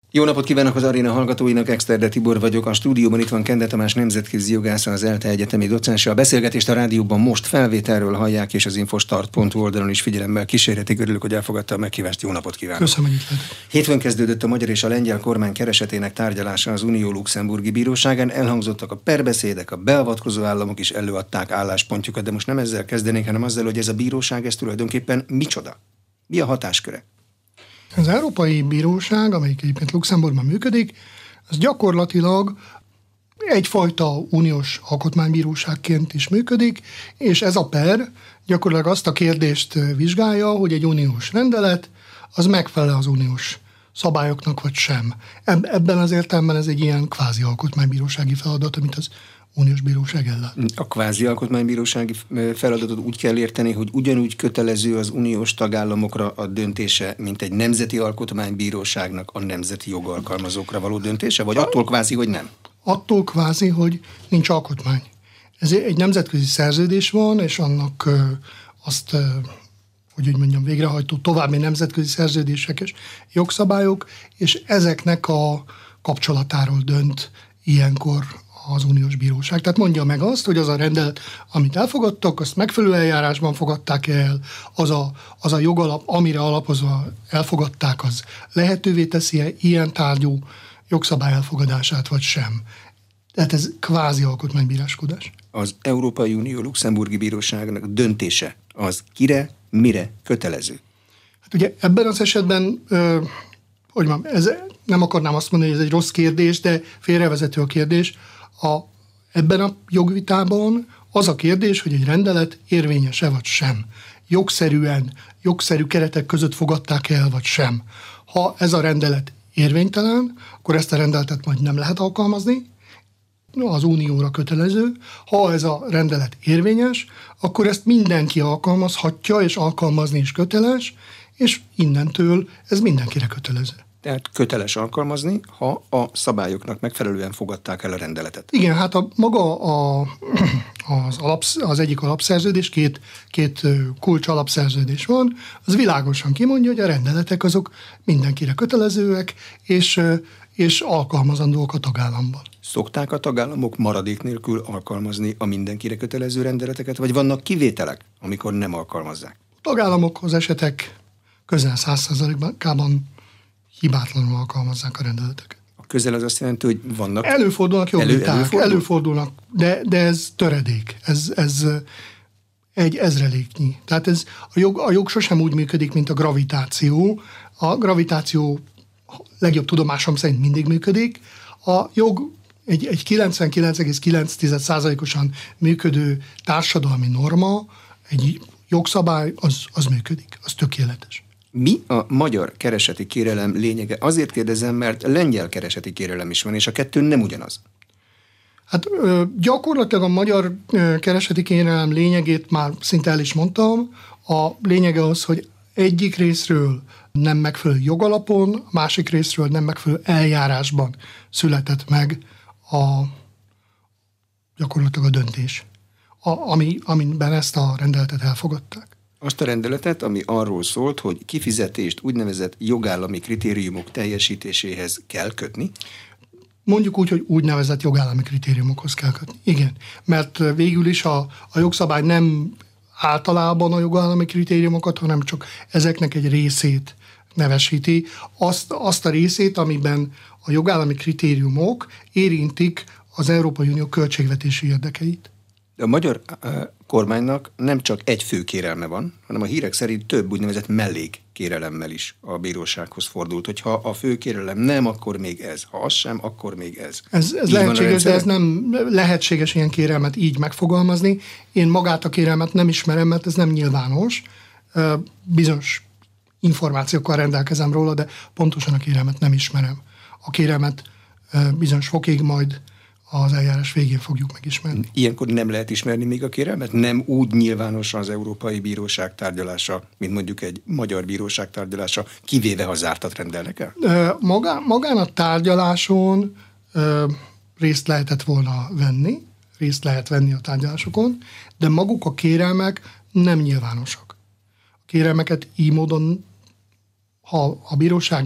Jó napot kívánok az aréna hallgatóinak, Exterde Tibor vagyok. A stúdióban itt van Kende Tamás nemzetközi jogásza, az ELTE egyetemi docense. A beszélgetést a rádióban most felvételről hallják, és az infostart.hu oldalon is figyelemmel kísérhetik. Örülök, hogy elfogadta a meghívást. Jó napot kívánok! Köszönöm, hogy itt lehetek. Hétfőn kezdődött a magyar és a lengyel kormány keresetének tárgyalása az Unió luxemburgi bíróságán. Elhangzottak a perbeszédek, a beavatkozó államok is előadták álláspontjukat, de most nem ezzel kezdenénk, hanem azzal, hogy ez a bíróság, ez tulajdonképpen micsoda? Mi a hatásköre? Az Európai Bíróság, amelyik egyébként Luxemburgban működik, az gyakorlatilag egyfajta uniós alkotmánybíróságként is működik, és ez a per gyakorlatilag azt a kérdést vizsgálja, hogy egy uniós rendelet az megfelel az uniós szabályoknak, vagy sem. Ebben az értelemben ez egy ilyen kvázi alkotmánybírósági feladat, amit az uniós bíróság ellát. A kvázi alkotmánybírósági feladatot úgy kell érteni, hogy ugyanúgy kötelező az uniós tagállamokra a döntése, mint egy nemzeti alkotmánybíróságnak a nemzeti jogalkalmazókra való döntése, vagy attól kvázi, hogy nem? Attól kvázi, hogy nincs alkotmány. Ez egy nemzetközi szerződés van, és annak azt, hogy úgy mondjam, végrehajtó további nemzetközi szerződések és jogszabályok, és ezeknek a kapcsolatáról dönt ilyenkor az uniós bíróság. Tehát mondja meg azt, hogy az a rendelet, amit elfogadtak, azt megfelelő eljárásban fogadták el, az a jogalap, amire alapozva elfogadták, az lehetővé teszi ilyen tárgyú jogszabály elfogadását, vagy sem. Tehát ez kvázi alkotmánybíráskodás. Az Európai Unió luxemburgi bíróságnak döntése az kire, mire kötelező? Hát ugye ebben az esetben, hogy mondjam, nem akarnám azt mondani, hogy ez egy rossz kérdés, de félrevezető a kérdés. Ebben a jogvitában az a kérdés, hogy egy rendelet érvényes-e vagy sem. Jogszerű keretek között fogadták el, vagy sem. Ha ez a rendelet érvénytelen, akkor ezt a rendeletet majd nem lehet alkalmazni, az unióra kötelező. Ha ez a rendelet érvényes, akkor ezt mindenki alkalmazhatja, és alkalmazni is köteles, és innentől ez mindenkire kötelező. Tehát köteles alkalmazni, ha a szabályoknak megfelelően fogadták el a rendeletet. Igen, hát az egyik alapszerződés, két kulcs alapszerződés van, az világosan kimondja, hogy a rendeletek azok mindenkire kötelezőek, és alkalmazandók a tagállamban. Szokták a tagállamok maradék nélkül alkalmazni a mindenkire kötelező rendeleteket, vagy vannak kivételek, amikor nem alkalmazzák? A tagállamok az esetek közel 100%-ában hibátlanul alkalmazzák a rendeleteket. A közel az azt jelenti, hogy vannak... Előfordulnak jogviták, előfordulnak, de ez töredék, ez egy ezreléknyi. Tehát a jog sosem úgy működik, mint a gravitáció. A gravitáció legjobb tudomásom szerint mindig működik. A jog egy 99,9%-osan működő társadalmi norma, egy jogszabály, az működik, az tökéletes. Mi a magyar kereseti kérelem lényege? Azért kérdezem, mert lengyel kereseti kérelem is van, és a kettő nem ugyanaz. Hát gyakorlatilag a magyar kereseti kérelem lényegét már szinte el is mondtam. A lényege az, hogy egyik részről nem megfelelő jogalapon, másik részről nem megfelelő eljárásban született meg gyakorlatilag a döntés, amiben ezt a rendeletet elfogadták. Azt a rendeletet, ami arról szólt, hogy kifizetést úgynevezett jogállami kritériumok teljesítéséhez kell kötni? Mondjuk úgy, hogy úgynevezett jogállami kritériumokhoz kell kötni. Igen, mert végül is a jogszabály nem általában a jogállami kritériumokat, hanem csak ezeknek egy részét nevesíti. Azt a részét, amiben a jogállami kritériumok érintik az Európai Unió költségvetési érdekeit. De a magyar kormánynak nem csak egy fő kérelme van, hanem a hírek szerint több úgynevezett mellékkérelemmel is a bírósághoz fordult. Hogyha a fő kérelem nem, akkor még ez. Ha az sem, akkor még ez. Ez lehetséges, de ez nem lehetséges ilyen kérelmet így megfogalmazni. Én magát a kérelmet nem ismerem, mert ez nem nyilvános. Bizonyos információkkal rendelkezem róla, de pontosan a kérelmet nem ismerem. A kérelmet bizonyos fokig majd az eljárás végén fogjuk megismerni. Ilyenkor nem lehet ismerni még a kérelmet? Nem úgy nyilvánosan az Európai Bíróság tárgyalása, mint mondjuk egy magyar bíróság tárgyalása, kivéve ha zártat rendelnek el? Magán a tárgyaláson részt lehetett volna venni, részt lehet venni a tárgyalásokon, de maguk a kérelmek nem nyilvánosak. A kérelmeket így módon, ha a bíróság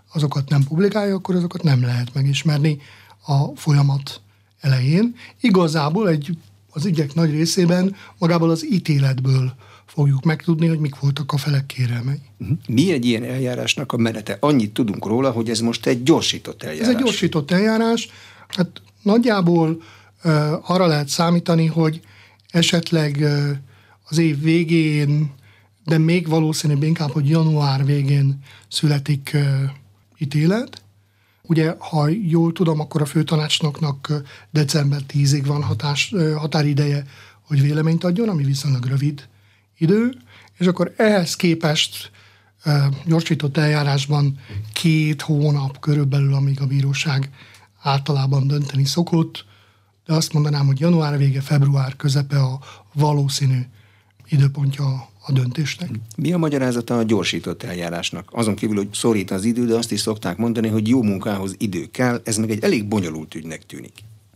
azokat nem publikálja, akkor azokat nem lehet megismerni a folyamat elején. Igazából az ügyek nagy részében magából az ítéletből fogjuk megtudni, hogy mik voltak a felek kérelmei. Mi egy ilyen eljárásnak a menete? Annyit tudunk róla, hogy ez most egy gyorsított eljárás. Ez egy gyorsított eljárás. Hát nagyjából arra lehet számítani, hogy esetleg az év végén, de még valószínűbb inkább, hogy január végén születik ítélet. Ugye, ha jól tudom, akkor a főtanácsnoknak december 10-ig van határideje, hogy véleményt adjon, ami viszonylag rövid idő, és akkor ehhez képest gyorsított eljárásban 2 hónap körülbelül, amíg a bíróság általában dönteni szokott, de azt mondanám, hogy január vége, február közepe a valószínű időpontja a döntésnek. Mi a magyarázata a gyorsított eljárásnak? Azon kívül, hogy szorít az idő, de azt is szokták mondani, hogy jó munkához idő kell, ez meg egy elég bonyolult ügynek tűnik.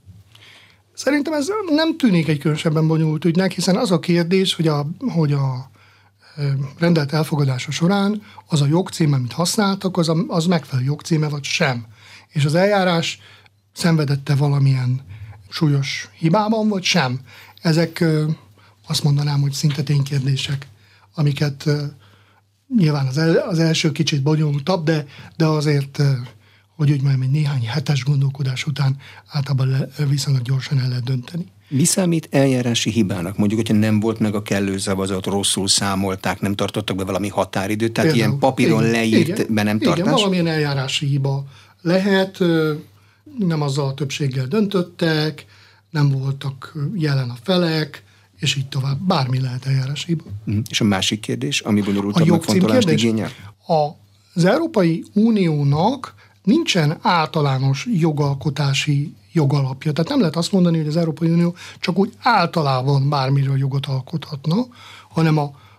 Szerintem ez nem tűnik egy különösebben bonyolult ügynek, hiszen az a kérdés, hogy a rendelt elfogadása során az a jogcím, amit használtak, az megfelelő jogcíme vagy sem. És az eljárás szenvedette valamilyen súlyos hibában, vagy sem. Ezek azt mondanám, hogy szinte ténykérdések, amiket nyilván az első kicsit bonyolultabb, de azért, hogy úgy mondjam, egy néhány hetes gondolkodás után általában viszonylag gyorsan el lehet dönteni. Mi számít eljárási hibának? Mondjuk, hogyha nem volt meg a kellő szavazat, rosszul számolták, nem tartottak be valami határidőt, tehát például, ilyen papíron leírt be nem tartás? Igen, valamilyen eljárási hiba lehet, nem azzal a többséggel döntöttek, nem voltak jelen a felek, és így tovább. Bármi lehet eljárási hiba. És a másik kérdés, ami bonyolultabb megfontolást igényel? Az Európai Uniónak nincsen általános jogalkotási jogalapja. Tehát nem lehet azt mondani, hogy az Európai Unió csak úgy általában bármiről jogot alkothatna, hanem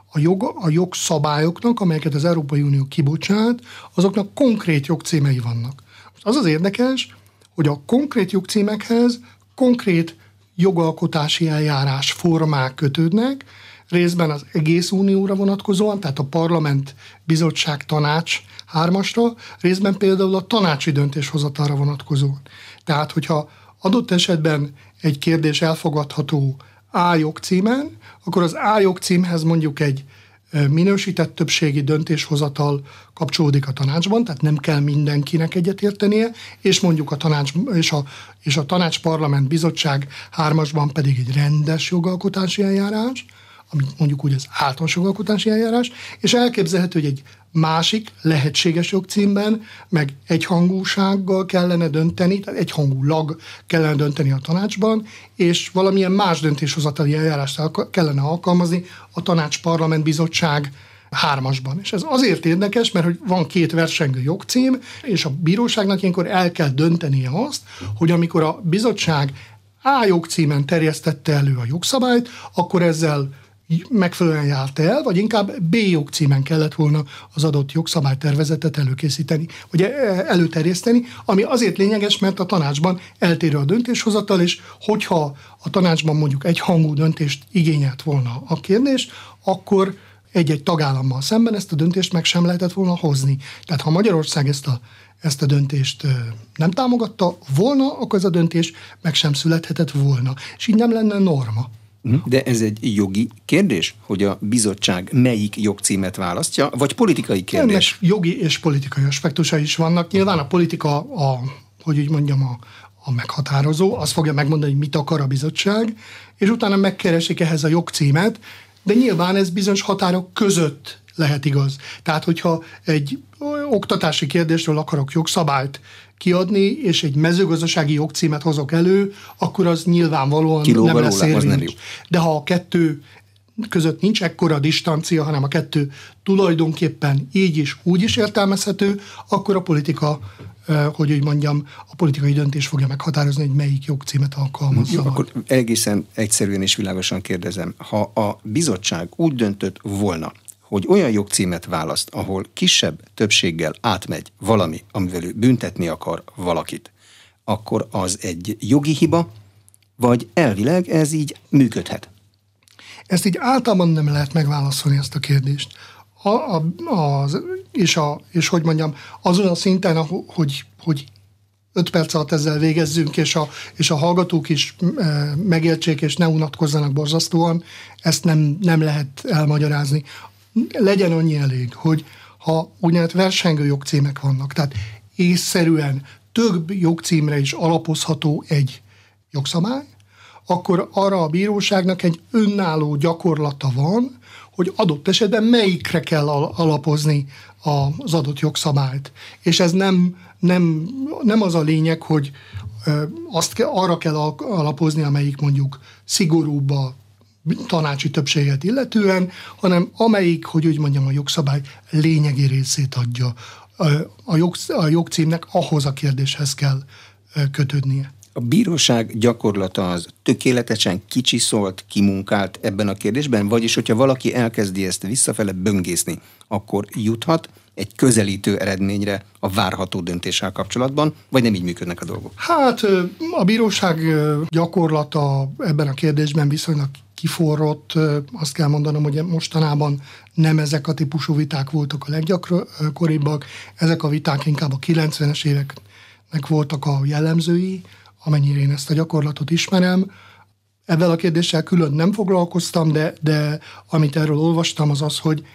a jogszabályoknak, amelyeket az Európai Unió kibocsát, azoknak konkrét jogcímei vannak. Az az érdekes, hogy a konkrét jogcímekhez konkrét jogalkotási eljárás formák kötődnek, részben az egész unióra vonatkozóan, tehát a parlament, bizottság, tanács 3-asra, részben például a tanácsi döntéshozatalra vonatkozóan. Tehát, hogyha adott esetben egy kérdés elfogadható A jogcímen, akkor az A jogcímhez mondjuk egy minősített többségi döntéshozatal kapcsolódik a tanácsban, tehát nem kell mindenkinek egyetértenie, és mondjuk a tanács és a tanács parlament bizottság 3-asban pedig egy rendes jogalkotási eljárás, amit mondjuk úgy az általános jogalkotási eljárás, és elképzelhető, hogy egy másik lehetséges jogcímben meg egyhangúsággal kellene dönteni, tehát egyhangulag kellene dönteni a tanácsban, és valamilyen más döntéshozatali eljárást kellene alkalmazni a tanács parlament bizottság 3-asban. És ez azért érdekes, mert hogy van 2 versengő jogcím, és a bíróságnak ilyenkor el kell döntenie azt, hogy amikor a bizottság A jogcímen terjesztette elő a jogszabályt, akkor ezzel megfelelően járt el, vagy inkább B jogcímen kellett volna az adott jogszabálytervezetet előkészíteni, vagy előterjeszteni, ami azért lényeges, mert a tanácsban eltérő a döntéshozatal, és hogyha a tanácsban mondjuk egyhangú döntést igényelt volna a kérdés, akkor egy-egy tagállammal szemben ezt a döntést meg sem lehetett volna hozni. Tehát ha Magyarország ezt a döntést nem támogatta volna, akkor ez a döntés meg sem születhetett volna. És így nem lenne norma. De ez egy jogi kérdés, hogy a bizottság melyik jogcímet választja, vagy politikai kérdés? Ennek jogi és politikai aspektusai is vannak. Nyilván a politika, hogy úgy mondjam, a meghatározó, az fogja megmondani, hogy mit akar a bizottság, és utána megkeresik ehhez a jogcímet, de nyilván ez bizonyos határok között lehet igaz. Tehát, hogyha egy oktatási kérdésről akarok jogszabályt kiadni, és egy mezőgazdasági jogcímet hozok elő, akkor az nyilvánvalóan nem lesz érvényes. De ha a 2 között nincs ekkora distancia, hanem a 2 tulajdonképpen így is, úgy is értelmezhető, akkor a politika, hogy úgy mondjam, a politikai döntés fogja meghatározni, hogy melyik jogcímet alkalmazza. Akkor egészen egyszerűen és világosan kérdezem, ha a bizottság úgy döntött volna, hogy olyan jogcímet választ, ahol kisebb többséggel átmegy valami, amivel ő büntetni akar valakit, akkor az egy jogi hiba, vagy elvileg ez így működhet? Ezt így általában nem lehet megválaszolni, ezt a kérdést. és hogy mondjam, azon a szinten, hogy 5 perc alatt ezzel végezzünk, és a hallgatók is megértsék, és ne unatkozzanak borzasztóan, ezt nem lehet elmagyarázni. Legyen annyi elég, hogy ha úgynevezett versengő jogcímek vannak, tehát észszerűen több jogcímre is alapozható egy jogszabály, akkor arra a bíróságnak egy önálló gyakorlata van, hogy adott esetben melyikre kell alapozni az adott jogszabályt. És ez nem az a lényeg, hogy arra kell alapozni, amelyik mondjuk szigorúbb a tanácsi többséget illetően, hanem amelyik, hogy úgy mondjam, a jogszabály lényegi részét adja. A jogcímnek ahhoz a kérdéshez kell kötődnie. A bíróság gyakorlata az tökéletesen kicsiszolt, kimunkált ebben a kérdésben, vagyis hogyha valaki elkezdi ezt visszafele böngészni, akkor juthat egy közelítő eredményre a várható döntéssel kapcsolatban, vagy nem így működnek a dolgok? Hát a bíróság gyakorlata ebben a kérdésben viszonylag kiforrott. Azt kell mondanom, hogy mostanában nem ezek a típusú viták voltak a leggyakoribbak, ezek a viták inkább a 90-es éveknek voltak a jellemzői, amennyire én ezt a gyakorlatot ismerem. Ezzel a kérdéssel külön nem foglalkoztam, de amit erről olvastam, az az, hogy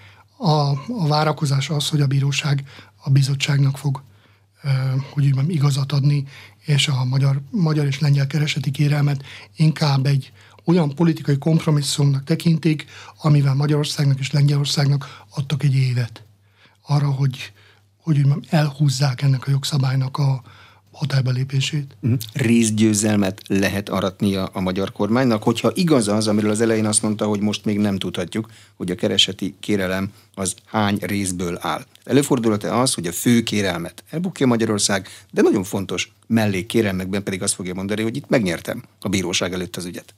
a várakozás az, hogy a bíróság a bizottságnak fog, hogy úgy mondjam, igazat adni, és a magyar és lengyel kereseti kérelmet inkább egy olyan politikai kompromisszumnak tekintik, amivel Magyarországnak és Lengyelországnak adtak egy évet arra, hogy úgy mondjam, elhúzzák ennek a jogszabálynak a hatályba lépését. Részgyőzelmet lehet aratnia a magyar kormánynak, hogyha igaz az, amiről az elején azt mondta, hogy most még nem tudhatjuk, hogy a kereseti kérelem az hány részből áll. Előfordulhat-e az, hogy a fő kérelmet elbukja Magyarország, de nagyon fontos mellékkérelmekben pedig azt fogja mondani, hogy itt megnyertem a bíróság előtt az ügyet?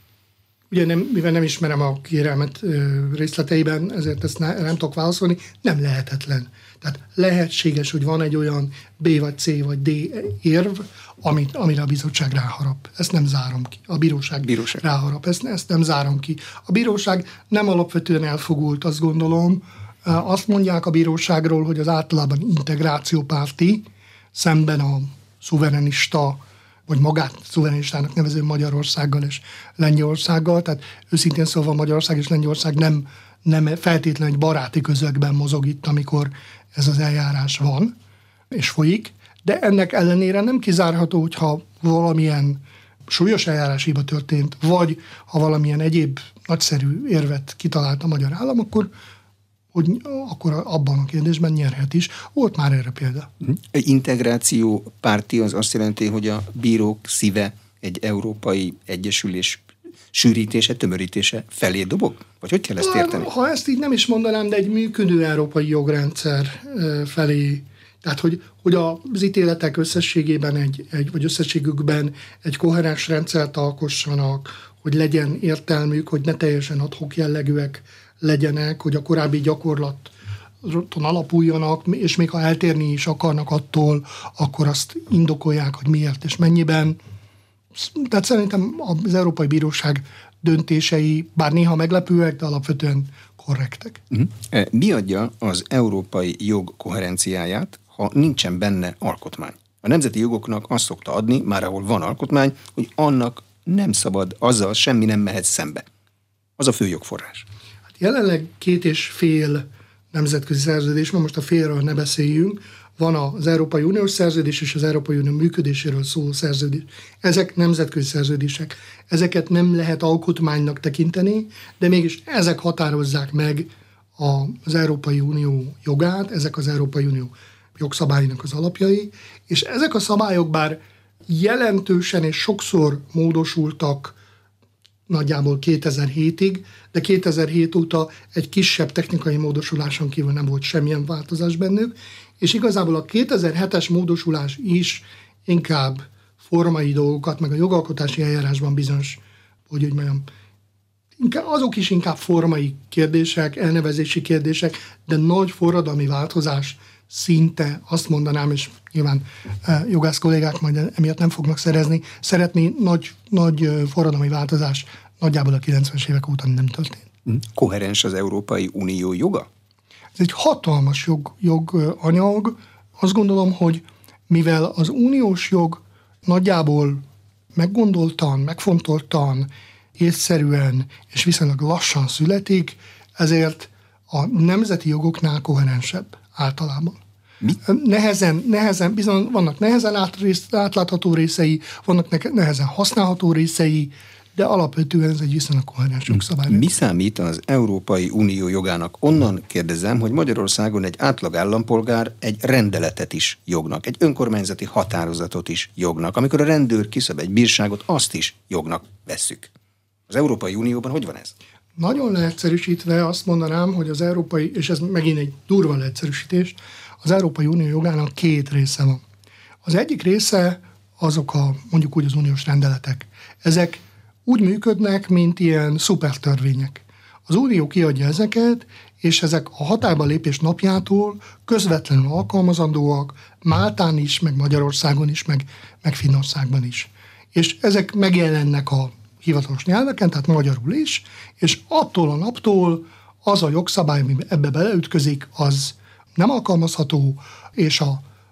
Ugye mivel nem ismerem a kérelmet részleteiben, ezért ezt nem tudok válaszolni, nem lehetetlen. Tehát lehetséges, hogy van egy olyan B vagy C vagy D érv, amire a bizottság ráharap. Ezt nem zárom ki. A bíróság. Ráharap. Ezt nem zárom ki. A bíróság nem alapvetően elfogult, azt gondolom. Azt mondják a bíróságról, hogy az általában integrációpárti, szemben a szuverenista, vagy magát szuverenistának nevező Magyarországgal és Lengyelországgal. Tehát őszintén szóval Magyarország és Lengyelország nem feltétlenül egy baráti közegben mozog itt, amikor ez az eljárás van és folyik, de ennek ellenére nem kizárható, hogyha valamilyen súlyos eljáráshiba történt, vagy ha valamilyen egyéb nagyszerű érvet kitalált a magyar állam, akkor abban a kérdésben nyerhet is. Volt már erre példa. Integráció párti az azt jelenti, hogy a bírók szíve egy európai egyesülés sűrítése, tömörítése felé dobog? Vagy hogy kell ezt érteni? Ha ezt így nem is mondanám, de egy működő európai jogrendszer felé, tehát hogy az ítéletek összességében vagy összességükben egy koherens rendszert alkossanak, hogy legyen értelmük, hogy ne teljesen ad-hoc jellegűek legyenek, hogy a korábbi gyakorlaton alapuljanak, és még ha eltérni is akarnak attól, akkor azt indokolják, hogy miért és mennyiben. Tehát szerintem az Európai Bíróság döntései, bár néha meglepőek, de alapvetően korrektek. Mi adja az európai jog koherenciáját, ha nincsen benne alkotmány? A nemzeti jogoknak azt szokta adni, már ahol van alkotmány, hogy annak nem szabad, azzal semmi nem mehet szembe. Az a fő jogforrás. Hát jelenleg 2,5 nemzetközi szerződés, most a félről ne beszéljünk, van az Európai Uniós szerződés és az Európai Unió működéséről szóló szerződés. Ezek nemzetközi szerződések. Ezeket nem lehet alkotmánynak tekinteni, de mégis ezek határozzák meg az Európai Unió jogát, ezek az Európai Unió jogszabálynak az alapjai, és ezek a szabályok bár jelentősen és sokszor módosultak nagyjából 2007-ig, de 2007 óta egy kisebb technikai módosuláson kívül nem volt semmilyen változás bennük, és igazából a 2007-es módosulás is inkább formai dolgokat, meg a jogalkotási eljárásban bizonyos, hogy úgy mondjam, azok is inkább formai kérdések, elnevezési kérdések, de nagy forradalmi változás szinte, azt mondanám, és nyilván jogász kollégák majd emiatt nem fognak szeretni, nagy forradalmi változás nagyjából a 90-es évek óta nem történt. Koherens az Európai Unió joga? Ez egy hatalmas joganyag. Azt gondolom, hogy mivel az uniós jog nagyjából meggondoltan, megfontoltan, észszerűen és viszonylag lassan születik, ezért a nemzeti jogoknál koherensebb általában. Nehezen, bizony vannak nehezen átlátható részei, vannak nehezen használható részei, de alapvetően ez egy viszonylag koherens jogszabály. Mi számít az Európai Unió jogának? Onnan kérdezem, hogy Magyarországon egy átlag állampolgár egy rendeletet is jognak, egy önkormányzati határozatot is jognak. Amikor a rendőr kiszab egy bírságot, azt is jognak vesszük. Az Európai Unióban hogy van ez? Nagyon leegyszerűsítve azt mondanám, hogy az európai, és ez megint egy durva leegyszerűsítés, az Európai Unió jogának két része van. Az egyik része azok mondjuk úgy az uniós rendeletek. Ezek úgy működnek, mint ilyen szupertörvények. Az Unió kiadja ezeket, és ezek a hatályba lépés napjától közvetlenül alkalmazandóak Máltán is, meg Magyarországon is, meg Finnországban is. És ezek megjelennek a hivatalos nyelveken, tehát magyarul is, és attól a naptól az a jogszabály, ami ebbe beleütközik, az nem alkalmazható, és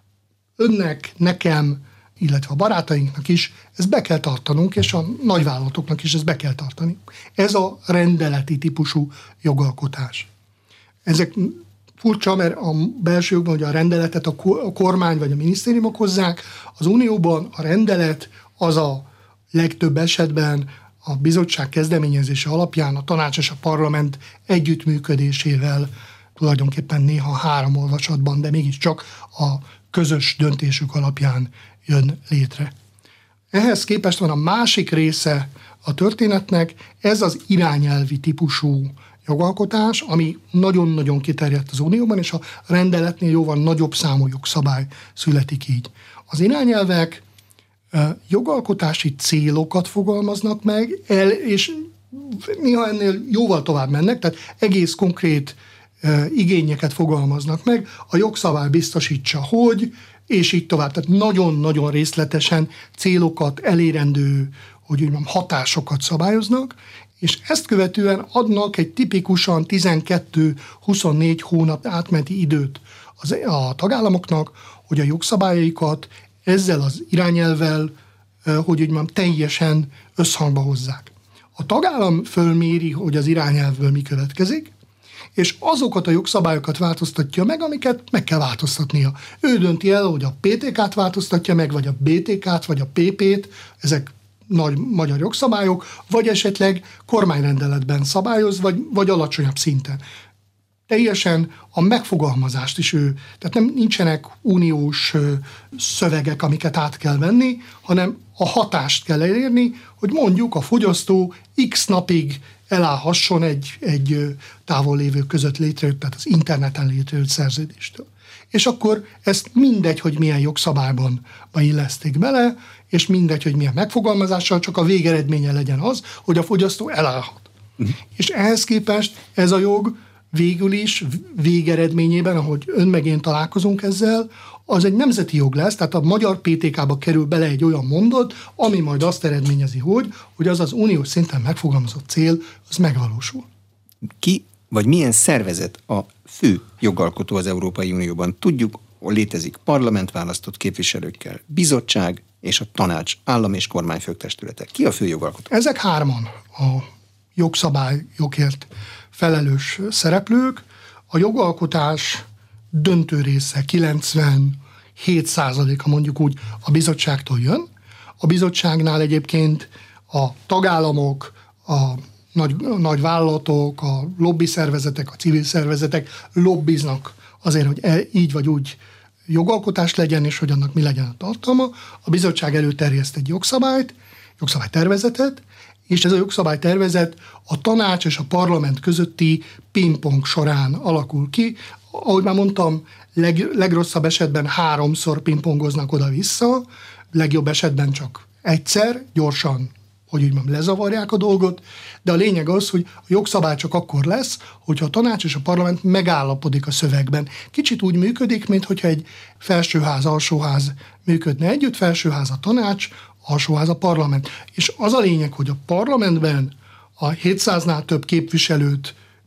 önnek, nekem, illetve a barátainknak is ezt be kell tartanunk, és a nagyvállalatoknak is ezt be kell tartani. Ez a rendeleti típusú jogalkotás. Ezek furcsa, mert a belső jogban ugye a rendeletet a kormány vagy a minisztériumok hozzák, az Unióban a rendelet az a legtöbb esetben a bizottság kezdeményezése alapján a tanács és a parlament együttműködésével tulajdonképpen néha 3 olvasatban, de mégiscsak a közös döntésük alapján jön létre. Ehhez képest van a másik része a történetnek, ez az irányelvi típusú jogalkotás, ami nagyon-nagyon kiterjedt az Unióban, és a rendeletnél jóval nagyobb számú jogszabály születik így. Az irányelvek jogalkotási célokat fogalmaznak meg, és néha ennél jóval tovább mennek, tehát egész konkrét igényeket fogalmaznak meg, a jogszabály biztosítsa, hogy, és így tovább. Tehát nagyon-nagyon részletesen célokat, elérendő, hogy úgy mondjam, hatásokat szabályoznak, és ezt követően adnak egy tipikusan 12-24 hónap átmeneti időt a tagállamoknak, hogy a jogszabályaikat ezzel az irányelvvel, hogy úgy mondjam, teljesen összhangba hozzák. A tagállam fölméri, hogy az irányelvből mi következik, és azokat a jogszabályokat változtatja meg, amiket meg kell változtatnia. Ő dönti el, hogy a PTK-t változtatja meg, vagy a BTK-t, vagy a PP-t, ezek nagy magyar jogszabályok, vagy esetleg kormányrendeletben szabályoz, vagy alacsonyabb szinten. Teljesen a megfogalmazást is tehát nincsenek uniós szövegek, amiket át kell venni, hanem a hatást kell elérni, hogy mondjuk a fogyasztó x napig elállhasson egy távol lévő között létrejött, tehát az interneten létrejött szerződéstől. És akkor ezt mindegy, hogy milyen jogszabályban illeszték bele, és mindegy, hogy milyen megfogalmazással, csak a végeredménye legyen az, hogy a fogyasztó elállhat. És ehhez képest ez a jog végül is végeredményében, ahogy ön meg én találkozunk ezzel, az egy nemzeti jog lesz, tehát a magyar PTK-ba kerül bele egy olyan mondat, ami majd azt eredményezi, hogy az az uniós szinten megfogalmazott cél, az megvalósul. Ki vagy milyen szervezet a fő jogalkotó az Európai Unióban? Tudjuk, hogy létezik parlamentválasztott képviselőkkel, bizottság és a tanács, állam és kormányfőtestületek. Ki a fő jogalkotó? Ezek 3 a jogszabályokért felelős szereplők. A jogalkotás döntő része, 97%-a mondjuk úgy a bizottságtól jön. A bizottságnál egyébként a tagállamok, a nagy vállalatok, a lobby szervezetek, a civil szervezetek lobbiznak azért, hogy így vagy úgy jogalkotás legyen, és hogy annak mi legyen a tartalma. A bizottság előterjeszt egy jogszabálytervezetet, és ez a jogszabálytervezet a tanács és a parlament közötti pingpong során alakul ki. Ahogy már mondtam, legrosszabb esetben 3-szor pingpongoznak oda-vissza, legjobb esetben csak egyszer, gyorsan, hogy úgy mondjam, lezavarják a dolgot, de a lényeg az, hogy a jogszabály csak akkor lesz, hogyha a tanács és a parlament megállapodik a szövegben. Kicsit úgy működik, mintha egy felsőház, alsóház működne együtt, felsőház a tanács, alsóház a parlament. És az a lényeg, hogy a parlamentben a 700-nál több képviselőt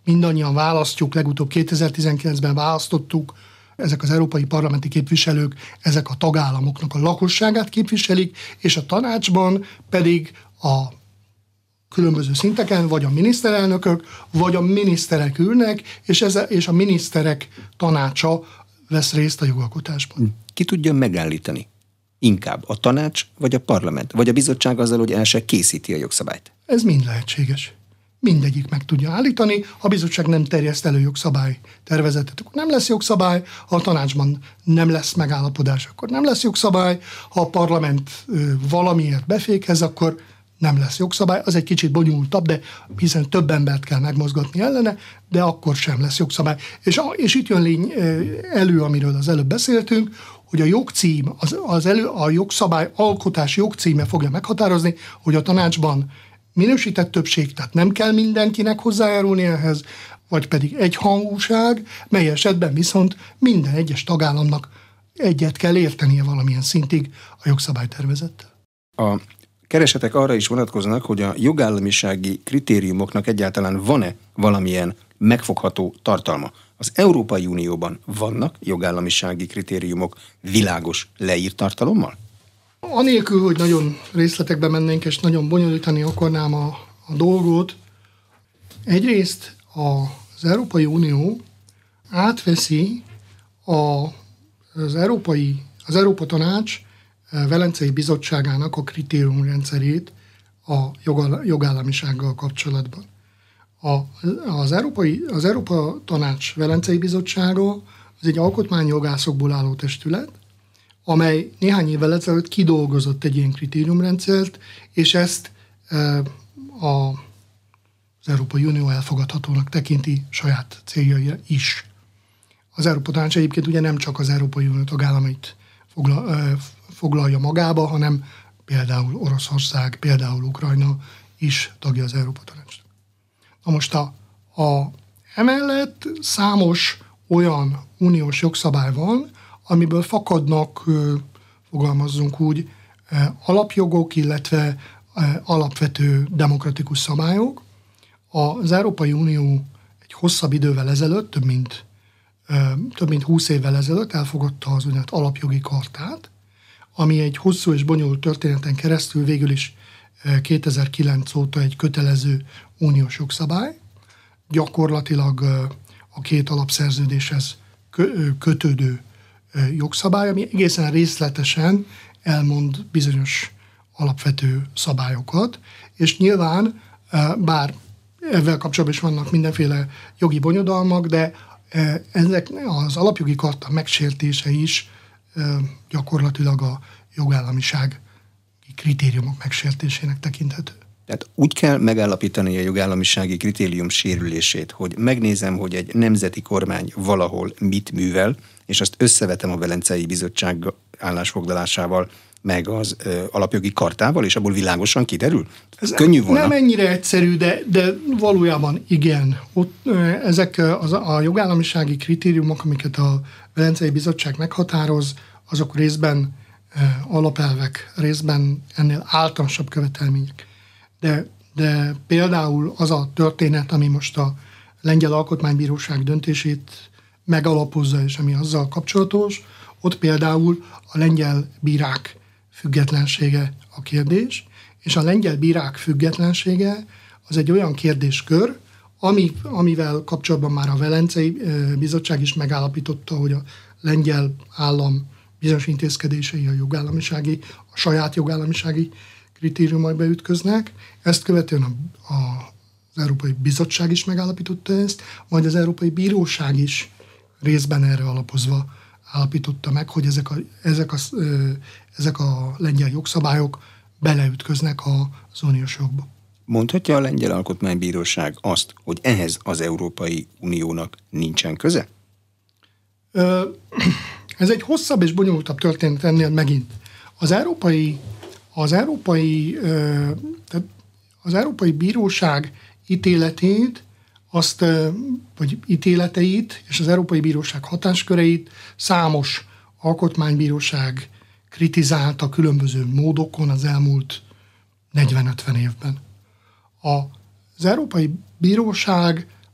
mindannyian választjuk, legutóbb 2019-ben választottuk, ezek az európai parlamenti képviselők, ezek a tagállamoknak a lakosságát képviselik, és a tanácsban pedig a különböző szinteken, vagy a miniszterelnökök, vagy a miniszterek ülnek, és a miniszterek tanácsa vesz részt a jogalkotásban. Ki tudja megállítani? Inkább a tanács, vagy a parlament, vagy a bizottság azzal, hogy el se készíti a jogszabályt? Ez mind lehetséges. Mindegyik meg tudja állítani. Ha a bizottság nem terjeszt elő jogszabály tervezetet, akkor nem lesz jogszabály. Ha a tanácsban nem lesz megállapodás, akkor nem lesz jogszabály. Ha a parlament valamiért befékez, akkor nem lesz jogszabály. Az egy kicsit bonyolultabb, de hiszen több embert kell megmozgatni ellene, de akkor sem lesz jogszabály. És itt jön elő, amiről az előbb beszéltünk, hogy a jogcím, a jogszabály alkotás jogcíme fogja meghatározni, hogy a tanácsban minősített többség, tehát nem kell mindenkinek hozzájárulni ehhez, vagy pedig egyhangúság, mely esetben viszont minden egyes tagállamnak egyet kell értenie valamilyen szintig a jogszabálytervezettel. A keresetek arra is vonatkoznak, hogy a jogállamisági kritériumoknak egyáltalán van-e valamilyen megfogható tartalma. Az Európai Unióban vannak jogállamisági kritériumok világos leírt tartalommal? Anélkül, hogy nagyon részletekbe mennénk, és nagyon bonyolítani akarnám a dolgot, egyrészt az Európai Unió átveszi az Európa Tanács Velencei Bizottságának a kritériumrendszerét a jogállamisággal kapcsolatban. Az Európa Tanács Velencei Bizottsága az egy alkotmányjogászokból álló testület, amely néhány évvel ezelőtt kidolgozott egy ilyen kritériumrendszert, és ezt az Európai Unió elfogadhatónak tekinti saját céljaira is. Az Európa Tanács egyébként ugye nem csak az Európai Unió tagállamait foglalja magába, hanem például Oroszország, például Ukrajna is tagja az Európa Tanácsnak. Na most emellett számos olyan uniós jogszabály van, amiből fakadnak, fogalmazzunk úgy, alapjogok, illetve alapvető demokratikus szabályok. Az Európai Unió egy hosszabb idővel ezelőtt, több mint 20 évvel ezelőtt elfogadta az úgynevezett alapjogi kartát, ami egy hosszú és bonyolult történeten keresztül végül is 2009 óta egy kötelező uniós jogszabály. Gyakorlatilag a két alapszerződéshez kötődő jogszabály, ami egészen részletesen elmond bizonyos alapvető szabályokat, és nyilván, bár ezzel kapcsolatban is vannak mindenféle jogi bonyodalmak, de ezek az alapjogi karta megsértése is gyakorlatilag a jogállamiság kritériumok megsértésének tekinthető. Tehát úgy kell megállapítani a jogállamisági kritérium sérülését, hogy megnézem, hogy egy nemzeti kormány valahol mit művel, és azt összevetem a Velencei Bizottság állásfoglalásával, meg az alapjogi kartával, és abból világosan kiderül? Ez könnyű volna. Nem ennyire egyszerű, de valójában igen. Ezek a jogállamisági kritériumok, amiket a Velencei Bizottság meghatároz, azok részben alapelvek, részben ennél általánosabb követelmények. De például az a történet, ami most a Lengyel Alkotmánybíróság döntését megalapozza, és ami azzal kapcsolatos, ott például a lengyel bírák függetlensége a kérdés, és a lengyel bírák függetlensége az egy olyan kérdéskör, amivel kapcsolatban már a Velencei Bizottság is megállapította, hogy a lengyel állam bizonyos intézkedései a saját jogállamisági kritériumaiba ütköznek. Ezt követően az Európai Bizottság is megállapította ezt, majd az Európai Bíróság is részben erre alapozva állapította meg, hogy ezek a lengyel jogszabályok beleütköznek az uniós jogba. Mondhatja a Lengyel Alkotmánybíróság azt, hogy ehhez az Európai Uniónak nincsen köze? Ez egy hosszabb és bonyolultabb történet ennél megint. Az Európai Bíróság ítéleteit, vagy ítéleteit és az Európai Bíróság hatásköreit számos alkotmánybíróság kritizálta különböző módokon az elmúlt 40-50 évben. Az Európai Bíróság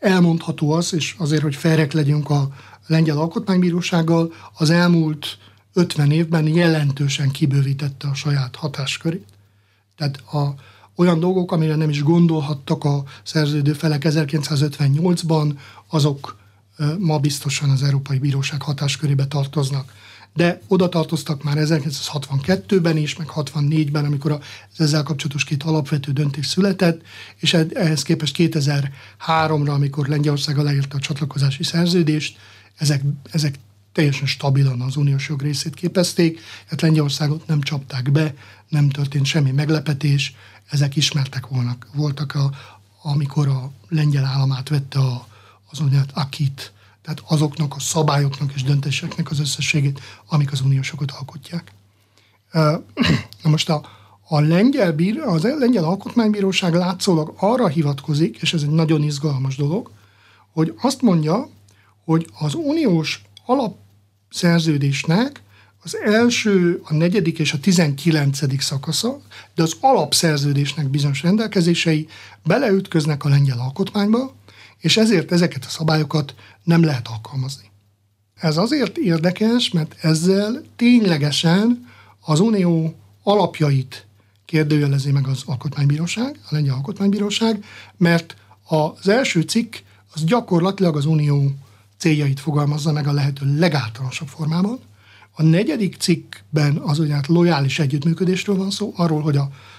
elmondható az, és azért, hogy fairek legyünk a Lengyel Alkotmánybírósággal, az elmúlt 50 évben jelentősen kibővítette a saját hatáskörét. Tehát olyan dolgok, amire nem is gondolhattak a szerződő felek 1958-ban, azok ma biztosan az Európai Bíróság hatáskörébe tartoznak. De oda tartoztak már 1962-ben is, meg 64-ben, amikor az ezzel kapcsolatos két alapvető döntés született, és ehhez képest 2003-ra, amikor Lengyelország aláírta a csatlakozási szerződést, ezek teljesen stabilan az uniós jog részét képezték, hát Lengyelországot nem csapták be, nem történt semmi meglepetés, ezek ismertek voltak, amikor a lengyel állam átvette az úgynevezett akit, tehát azoknak a szabályoknak és döntéseknek az összességét, amik az uniós jogot alkotják. Na most a Lengyel Alkotmánybíróság látszólag arra hivatkozik, és ez egy nagyon izgalmas dolog, hogy azt mondja, hogy az uniós alapszerződésnek az első, a 4. és a 19. szakasza, de az alapszerződésnek bizonyos rendelkezései beleütköznek a lengyel alkotmányba, és ezért ezeket a szabályokat nem lehet alkalmazni. Ez azért érdekes, mert ezzel ténylegesen az unió alapjait kérdőjelezi meg az alkotmánybíróság, a lengyel alkotmánybíróság, mert az első cikk az gyakorlatilag az unió céljait fogalmazza meg a lehető legáltalánosabb formában. A 4. cikkben az úgynevezett lojális együttműködésről van szó, arról, hogy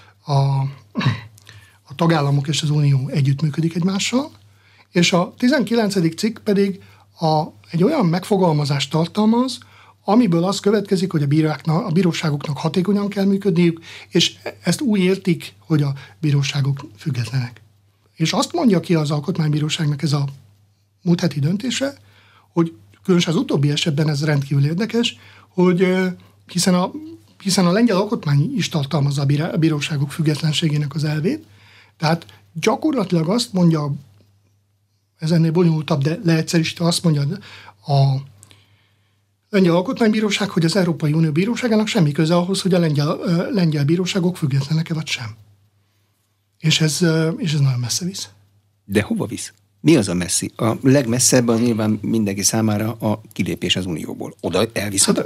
a tagállamok és az unió együttműködik egymással, és a 19. cikk pedig egy olyan megfogalmazást tartalmaz, amiből az következik, hogy a bíróságoknak hatékonyan kell működniük, és ezt úgy értik, hogy a bíróságok függetlenek. És azt mondja ki az Alkotmánybíróságnak ez a múlt heti döntése, hogy különösen az utóbbi esetben ez rendkívül érdekes, hogy hiszen a lengyel alkotmány is tartalmazza a bíróságok függetlenségének az elvét, tehát gyakorlatilag azt mondja, ez ennél bonyolultabb, de leegyszerűsítve azt mondja a lengyel alkotmánybíróság, hogy az Európai Unió bíróságának semmi köze ahhoz, hogy a lengyel bíróságok függetlenek-e vagy sem. És ez nagyon messze visz. De hova visz? Mi az a messzi? A legmesszebb az nyilván mindenki számára a kilépés az Unióból. Oda elviszed?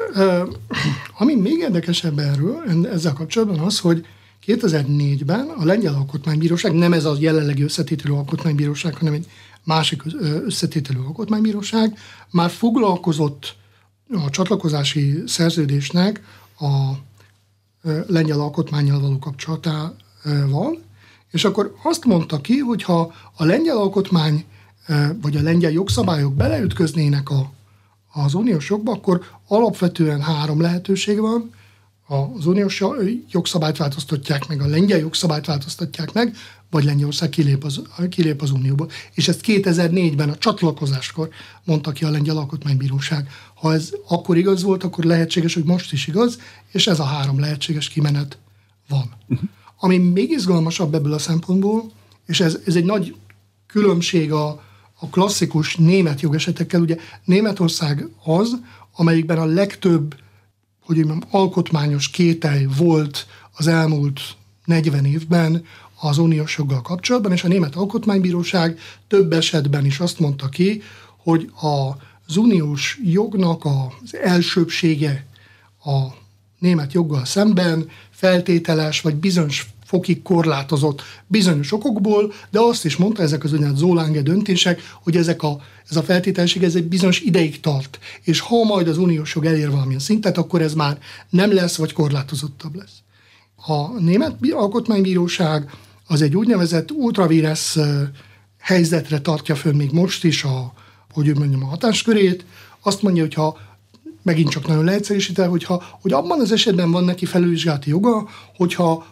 Ami még érdekesebb ezzel kapcsolatban az, hogy 2004-ben a Lengyel Alkotmánybíróság, nem ez a jelenlegi összetételű alkotmánybíróság, hanem egy másik összetételű alkotmánybíróság, már foglalkozott a csatlakozási szerződésnek a lengyel alkotmánnyal való kapcsolatával, és akkor azt mondta ki, hogy ha a lengyel alkotmány vagy a lengyel jogszabályok beleütköznének az uniós jogba, akkor alapvetően 3 lehetőség van. Az uniós jogszabályt változtatják meg, a lengyel jogszabályt változtatják meg, vagy Lengyelország kilép az Unióból. És ezt 2004-ben a csatlakozáskor mondta ki a Lengyel Alkotmánybíróság. Ha ez akkor igaz volt, akkor lehetséges, hogy most is igaz, és ez a 3 lehetséges kimenet van. Ami még izgalmasabb ebből a szempontból, és ez egy nagy különbség a klasszikus német jogesetekkel, ugye Németország az, amelyikben a legtöbb, hogy mondjam, alkotmányos kételj volt az elmúlt 40 évben az uniós joggal kapcsolatban, és a Német Alkotmánybíróság több esetben is azt mondta ki, hogy az uniós jognak az elsőbbsége a német joggal szemben feltételes, vagy bizonyos fokig korlátozott bizonyos okokból, de azt is mondta, ezek az úgynevezett Zolange döntések, hogy ez a feltételesség ez egy bizonyos ideig tart, és ha majd az uniós jog elér valamilyen szintet, akkor ez már nem lesz, vagy korlátozottabb lesz. A Német Alkotmánybíróság az egy úgynevezett ultravíres helyzetre tartja fönn még most is a hatáskörét. Azt mondja, hogyha megint csak nagyon leegyszerűsítve, hogy abban az esetben van neki felülvizsgálati joga, hogyha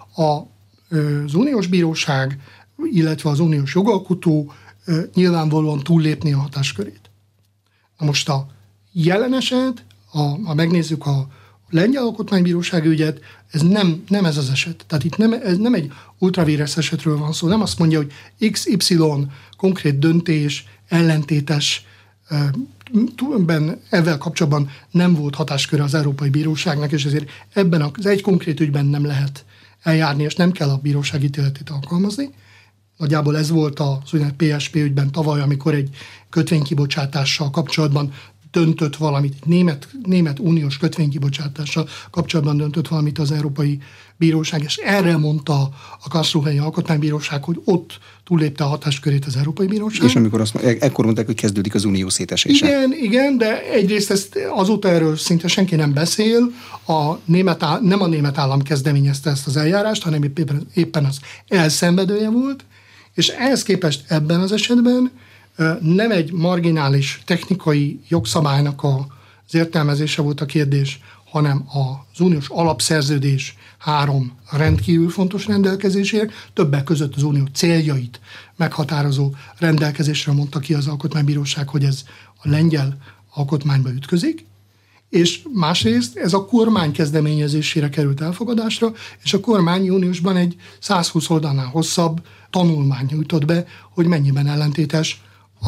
az uniós bíróság, illetve az uniós jogalkotó nyilvánvalóan túllépni a hatáskörét. Na most a jelen eset, ha megnézzük a lengyel alkotmánybíróság ügyet, ez nem ez az eset. Tehát itt ez nem egy ultravíres esetről van szó, nem azt mondja, hogy XY konkrét döntés, ellentétes, ezzel kapcsolatban nem volt hatásköre az Európai Bíróságnak, és ezért ebben az egy konkrét ügyben nem lehet eljárni, és nem kell a bíróság ítéletét alkalmazni. Nagyjából ez volt az úgynevezett PSP ügyben tavaly, amikor egy kötvénykibocsátással kapcsolatban döntött valamit, német uniós kötvénykibocsátással kapcsolatban döntött valamit az Európai Bíróság, és erre mondta a Karlsruhei Alkotmánybíróság, hogy ott túllépte a hatáskörét az Európai Bíróság. És amikor ekkor mondták, hogy kezdődik az unió szétesése. Igen, de egyrészt azóta erről szinte senki nem beszél, nem a német állam kezdeményezte ezt az eljárást, hanem éppen az elszenvedője volt, és ehhez képest ebben az esetben nem egy marginális technikai jogszabálynak az értelmezése volt a kérdés, hanem az uniós alapszerződés 3 rendkívül fontos rendelkezésére, többek között az unió céljait meghatározó rendelkezésre mondta ki az Alkotmánybíróság, hogy ez a lengyel alkotmányba ütközik, és másrészt ez a kormány kezdeményezésére került elfogadásra, és a kormány júniusban egy 120 oldalnál hosszabb tanulmányt nyújtott be, hogy mennyiben ellentétes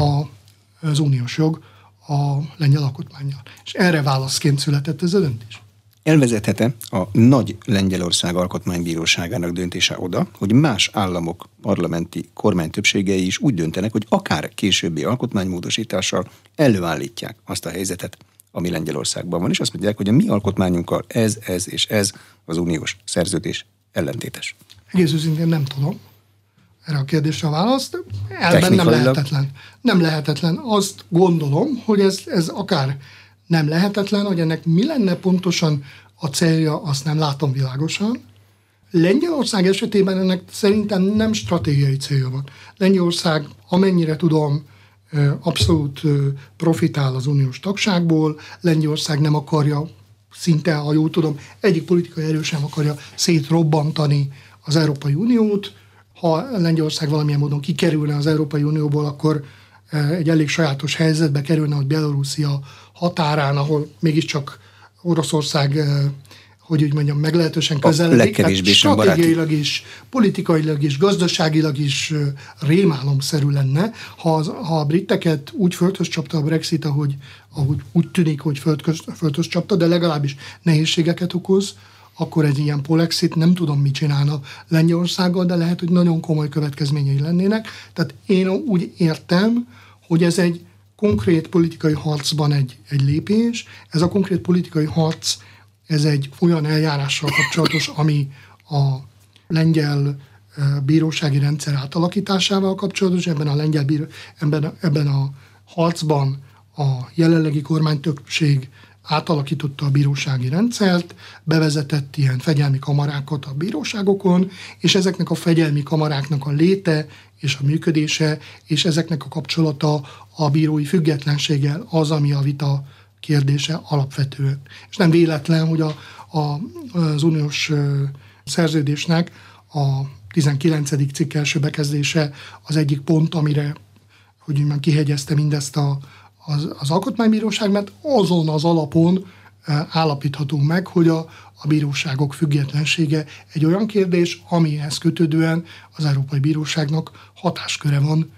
az uniós jog a lengyel alkotmánnyal. És erre válaszként született ez a döntés. Elvezethete a nagy Lengyelország Alkotmánybíróságának döntése oda, hogy más államok parlamenti kormánytöbbségei is úgy döntenek, hogy akár későbbi alkotmánymódosítással előállítják azt a helyzetet, ami Lengyelországban van, és azt mondják, hogy a mi alkotmányunkkal ez és ez az uniós szerződés ellentétes. Egész őszintén nem tudom erre a kérdésre a választ. Elben nem lehetetlen. Nem lehetetlen. Azt gondolom, hogy ez akár nem lehetetlen, hogy ennek mi lenne pontosan a célja, azt nem látom világosan. Lengyelország esetében ennek szerintem nem stratégiai célja van. Lengyelország, amennyire tudom, abszolút profitál az uniós tagságból. Lengyelország nem akarja, szinte, ha jól tudom, egyik politikai erő sem akarja szétrobbantani az Európai Uniót. Ha Lengyelország valamilyen módon kikerülne az Európai Unióból, akkor egy elég sajátos helyzetbe kerülne, hogy Belarusszia határán, ahol mégiscsak Oroszország, hogy úgy mondjam, meglehetősen közeledik. Hát stratégiailag is, politikailag is, gazdaságilag is rémálomszerű lenne, ha a briteket úgy földhöz csapta a Brexit, ahogy úgy tűnik, hogy földhöz csapta, de legalábbis nehézségeket okoz, akkor egy ilyen polexit nem tudom, mit csinálna Lengyelországgal, de lehet, hogy nagyon komoly következményei lennének. Tehát én úgy értem, hogy ez egy konkrét politikai harcban egy lépés. Ez a konkrét politikai harc, ez egy olyan eljárással kapcsolatos, ami a lengyel bírósági rendszer átalakításával kapcsolatos. Ebben a harcban a jelenlegi kormánytöbbség átalakította a bírósági rendszert, bevezetett ilyen fegyelmi kamarákat a bíróságokon, és ezeknek a fegyelmi kamaráknak a léte és a működése, és ezeknek a kapcsolata a bírói függetlenséggel az, ami a vita kérdése alapvetően. És nem véletlen, hogy az uniós szerződésnek a 19. cikk első bekezdése az egyik pont, amire, hogy mondjam, kihegyezte mindezt az Alkotmánybíróság, mert azon az alapon állapítható meg, hogy a bíróságok függetlensége egy olyan kérdés, amihez kötődően az Európai Bíróságnak hatásköre van,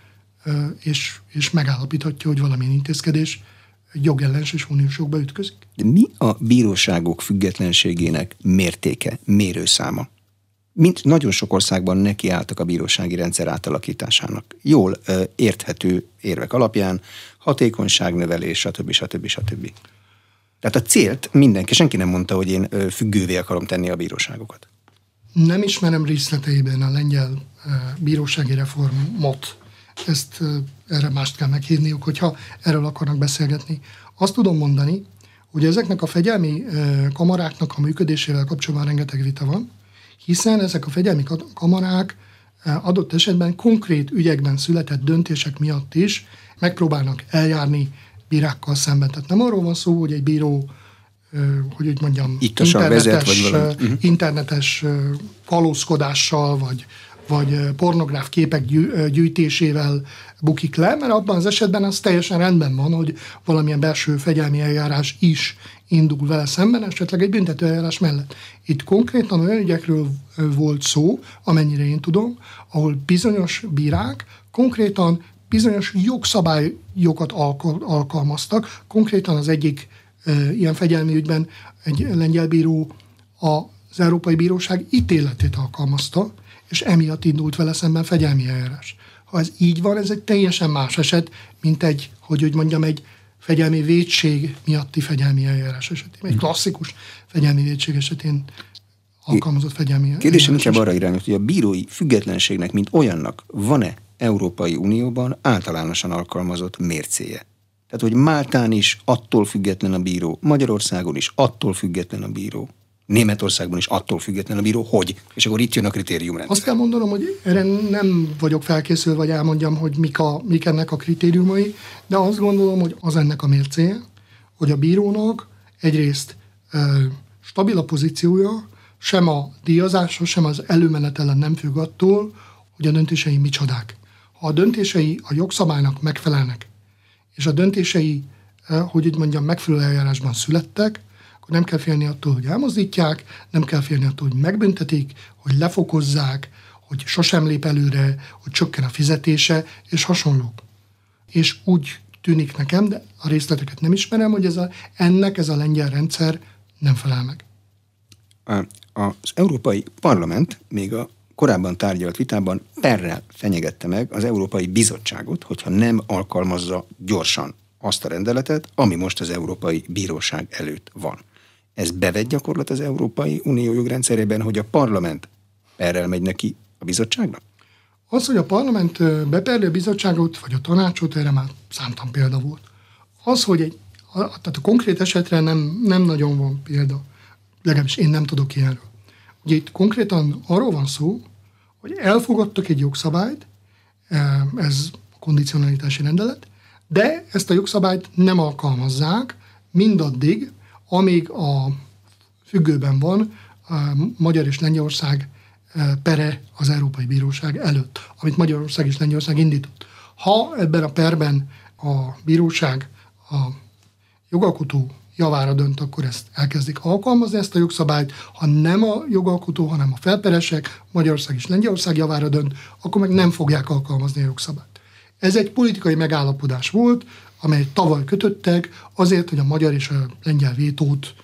és megállapíthatja, hogy valamilyen intézkedés jogellenes és uniós jogba ütközik. De mi a bíróságok függetlenségének mértéke, mérőszáma? Mint nagyon sok országban nekiálltak a bírósági rendszer átalakításának. Jól érthető érvek alapján, hatékonyságnövelés, stb. Tehát a célt senki nem mondta, hogy én függővé akarom tenni a bíróságokat. Nem ismerem részleteiben a lengyel bírósági reformot. Erre mást kell meghívniuk, hogyha erről akarnak beszélgetni. Azt tudom mondani, hogy ezeknek a fegyelmi kamaráknak a működésével kapcsolatban rengeteg vita van, hiszen ezek a fegyelmi kamarák adott esetben konkrét ügyekben született döntések miatt is megpróbálnak eljárni bírákkal szemben. Tehát nem arról van szó, hogy egy bíró, hogy úgy mondjam, internetes kalózkodással, vagy pornográf képek gyűjtésével bukik le, mert abban az esetben az teljesen rendben van, hogy valamilyen belső fegyelmi eljárás is indul vele szemben, esetleg egy büntetőeljárás mellett. Itt konkrétan olyan ügyekről volt szó, amennyire én tudom, ahol bizonyos bírák konkrétan bizonyos jogszabályokat alkalmaztak. Konkrétan az egyik ilyen fegyelmi ügyben egy lengyel bíró az Európai Bíróság ítéletét alkalmazta, és emiatt indult vele szemben fegyelmi eljárás. Ha ez így van, ez egy teljesen más eset, mint egy fegyelmi vétség miatti fegyelmi eljárás esetén. Egy klasszikus fegyelmi vétség esetén alkalmazott fegyelmi eljárás. Kérdésem inkább arra irányult, hogy a bírói függetlenségnek, mint olyannak van-e Európai Unióban általánosan alkalmazott mércéje? Tehát, hogy Máltán is attól független a bíró, Magyarországon is attól független a bíró, Németországban is attól független a bíró, hogy? És akkor itt jön a kritériumrendszer. Azt kell mondanom, hogy erre nem vagyok felkészülve, vagy elmondjam, hogy mik ennek a kritériumai, de azt gondolom, hogy az ennek a mércéje, hogy a bírónak egyrészt stabil a pozíciója, sem a díjazásra, sem az előmenetelen nem függ attól, hogy a döntései micsodák. Ha a döntései a jogszabálynak megfelelnek, és a döntései, megfelelő eljárásban születtek, akkor nem kell félni attól, hogy elmozdítják, nem kell félni attól, hogy megbüntetik, hogy lefokozzák, hogy sosem lép előre, hogy csökken a fizetése, és hasonlók. És úgy tűnik nekem, de a részleteket nem ismerem, hogy ez a lengyel rendszer nem felel meg. Az Európai Parlament még a korábban tárgyalt vitában perrel fenyegette meg az Európai Bizottságot, hogyha nem alkalmazza gyorsan azt a rendeletet, ami most az Európai Bíróság előtt van. Ez bevett gyakorlat az Európai Unió jogrendszerében, hogy a parlament perrel megy neki a bizottságnak? Az, hogy a parlament beperli a bizottságot, vagy a tanácsot, erre már számtalan példa volt. Az, hogy tehát a konkrét esetre nem nagyon van példa. Legalábbis én nem tudok ilyenről. Ugye itt konkrétan arról van szó, hogy elfogadtak egy jogszabályt, ez kondicionalitási rendelet, de ezt a jogszabályt nem alkalmazzák mindaddig, amíg a függőben van a Magyar és Lengyelország pere az Európai Bíróság előtt, amit Magyarország és Lengyelország indított. Ha ebben a perben a bíróság a jogalkotó javára dönt, akkor ezt elkezdik alkalmazni, ezt a jogszabályt. Ha nem a jogalkotó, hanem a felperesek, Magyarország és Lengyelország javára dönt, akkor meg nem fogják alkalmazni a jogszabályt. Ez egy politikai megállapodás volt, amely tavaly kötöttek azért, hogy a magyar és a lengyel vétót,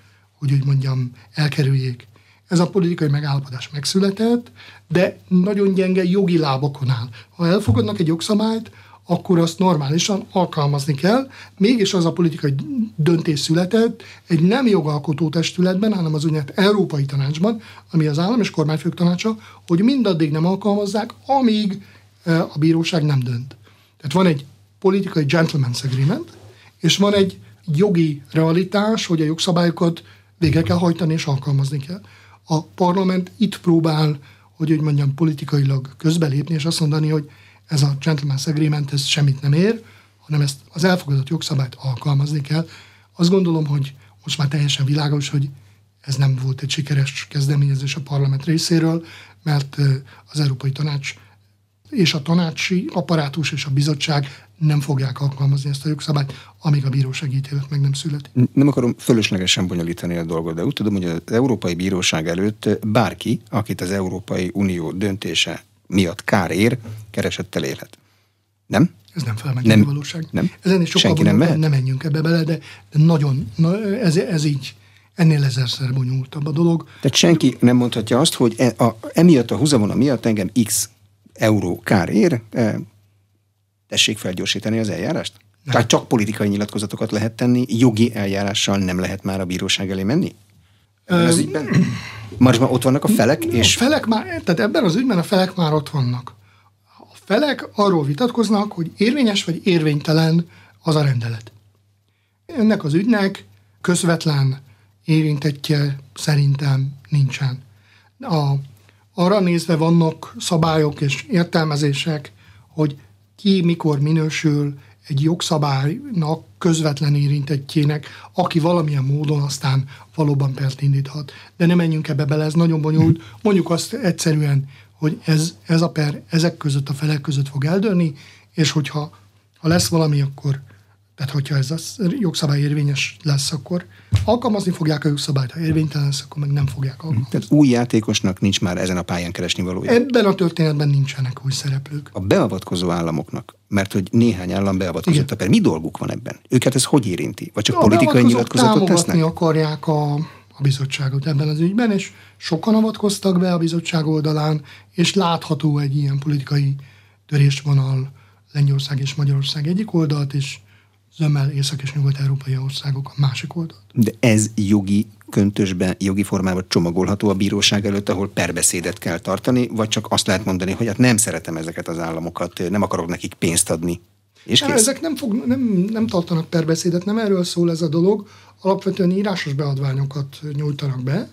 elkerüljék. Ez a politikai megállapodás megszületett, de nagyon gyenge jogi lábakon áll. Ha elfogadnak egy jogszabályt, akkor azt normálisan alkalmazni kell. Mégis az a politikai döntés született egy nem jogalkotó testületben, hanem az úgynevezett Európai Tanácsban, ami az állam és kormányfők tanácsa, hogy mindaddig nem alkalmazzák, amíg a bíróság nem dönt. Tehát van egy politikai gentleman's agreement, és van egy jogi realitás, hogy a jogszabályokat végre kell hajtani és alkalmazni kell. A parlament itt próbál, politikailag közbelépni, és azt mondani, hogy ez a gentleman's agreement, ez semmit nem ér, hanem ezt az elfogadott jogszabályt alkalmazni kell. Azt gondolom, hogy most már teljesen világos, hogy ez nem volt egy sikeres kezdeményezés a parlament részéről, mert az Európai Tanács és a tanácsi apparátus és a bizottság nem fogják alkalmazni ezt a jogszabályt, amíg a bírósági ítélet meg nem születik. Nem akarom fölöslegesen bonyolítani a dolgot, de úgy tudom, hogy az Európai Bíróság előtt bárki, akit az Európai Unió döntése miatt kár ér, keresettel élhet. Nem? Ez nem felel meg a valóság. Nem? Ezen is sokkal nem menjünk ebbe bele, de nagyon, ez így ennél ezerszer bonyolultabb a dolog. Tehát senki nem mondhatja azt, hogy emiatt a húzavona miatt engem X euró kár ér, tessék felgyorsítani az eljárást? Nem. Tehát csak nyilatkozatokat lehet tenni, jogi eljárással nem lehet már a bíróság elé menni? Az ügyben? Már ott vannak a felek? És... A felek tehát ebben az ügyben a felek már ott vannak. A felek arról vitatkoznak, hogy érvényes vagy érvénytelen az a rendelet. Ennek az ügynek közvetlen érintettje szerintem nincsen. Arra nézve vannak szabályok és értelmezések, hogy ki mikor minősül egy jogszabálynak közvetlen érintettjének, aki valamilyen módon aztán valóban pert indíthat. De ne menjünk ebbe bele, ez nagyon bonyolult. Mondjuk azt egyszerűen, hogy ez a per ezek között, a felek között fog eldőlni, és hogyha lesz valami, akkor, tehát hogyha ez a jogszabály érvényes lesz, akkor alkalmazni fogják a jogszabályt, ha érvénytelen lesz, akkor meg nem fogják alkalmazni. Tehát új játékosnak nincs már ezen a pályán keresni valója? Ebben a történetben nincsenek új szereplők. A beavatkozó államoknak, mert hogy néhány állam beavatkozott, per mi dolguk van ebben? Őket ez hogy érinti? Vagy csak politikai nyilatkozatot tesznek? Támogatni akarják a a bizottságot ebben az ügyben, és sokan avatkoztak be a bizottság oldalán, és látható egy ilyen politikai törésvonal Lengyelország és Magyarország egyik oldalt, és zömmel észak- és nyugat-európai országok a másik oldalt. De ez jogi köntösben, jogi formában csomagolható a bíróság előtt, ahol perbeszédet kell tartani, vagy csak azt lehet mondani, hogy hát nem szeretem ezeket az államokat, nem akarok nekik pénzt adni. És kész. Ezek nem tartanak perbeszédet, nem erről szól ez a dolog. Alapvetően írásos beadványokat nyújtanak be.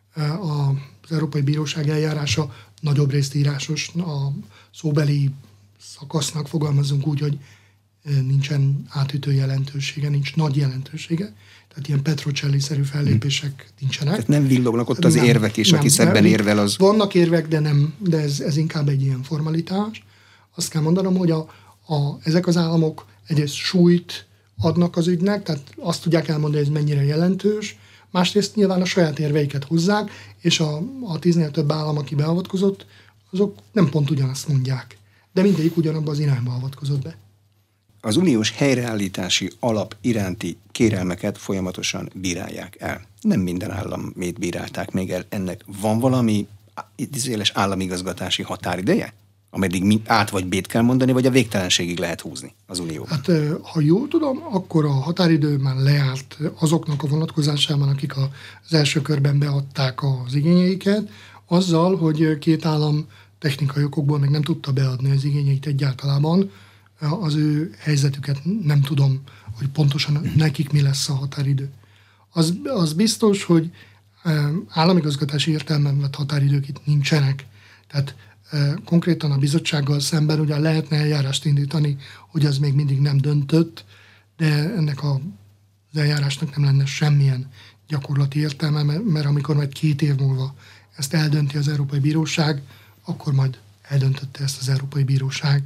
Az Európai Bíróság eljárása nagyobb részt írásos, a szóbeli szakasznak fogalmazunk úgy, hogy nincsen átütő jelentősége, nincs nagy jelentősége. Tehát ilyen Petrocelli-szerű fellépések nincsenek. Tehát nem villognak ott az érvek is, aki szebben érvel az... Vannak érvek, de ez inkább egy ilyen formalitás. Azt kell mondanom, hogy ezek az államok egyrészt súlyt adnak az ügynek, tehát azt tudják elmondani, hogy ez mennyire jelentős, másrészt nyilván a saját érveiket hozzák, és a 10-nél több állam, aki beavatkozott, azok nem pont ugyanazt mondják, de mindegyik ugyanabban az irányba avatkozott be. Az uniós helyreállítási alap iránti kérelmeket folyamatosan bírálják el. Nem minden államét bírálták még el. Ennek van valami idézőjeles államigazgatási határideje? Ameddig át vagy bét kell mondani, vagy a végtelenségig lehet húzni az unióban? Hát, ha jól tudom, akkor a határidő már lejárt azoknak a vonatkozásában, akik az első körben beadták az igényeiket, azzal, hogy két állam technikai okokból meg nem tudta beadni az igényeit egyáltalában. Az ő helyzetüket nem tudom, hogy pontosan nekik mi lesz a határidő. Az biztos, hogy államigazgatási értelemben vett határidők itt nincsenek. Tehát konkrétan a bizottsággal szemben ugye lehetne eljárást indítani, hogy az még mindig nem döntött, de ennek az eljárásnak nem lenne semmilyen gyakorlati értelme, mert amikor majd 2 év múlva ezt eldönti az Európai Bíróság, akkor majd eldöntötte ezt az Európai Bíróság.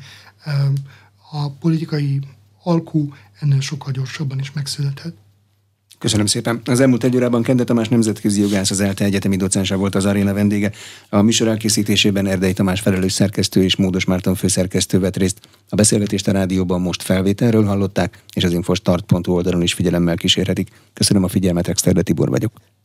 A politikai alkú ennél sokkal gyorsabban is megszülethet. Köszönöm szépen. Az elmúlt 1 órában Kende Tamás nemzetközi jogász, az ELTE egyetemi docense volt az Aréna vendége. A műsor elkészítésében Erdei Tamás felelős szerkesztő és Módos Márton főszerkesztő vett részt. A beszélgetést a rádióban most felvételről hallották, és az infostart.hu oldalon is figyelemmel kísérhetik. Köszönöm a figyelmet, Exterde Tibor vagyok.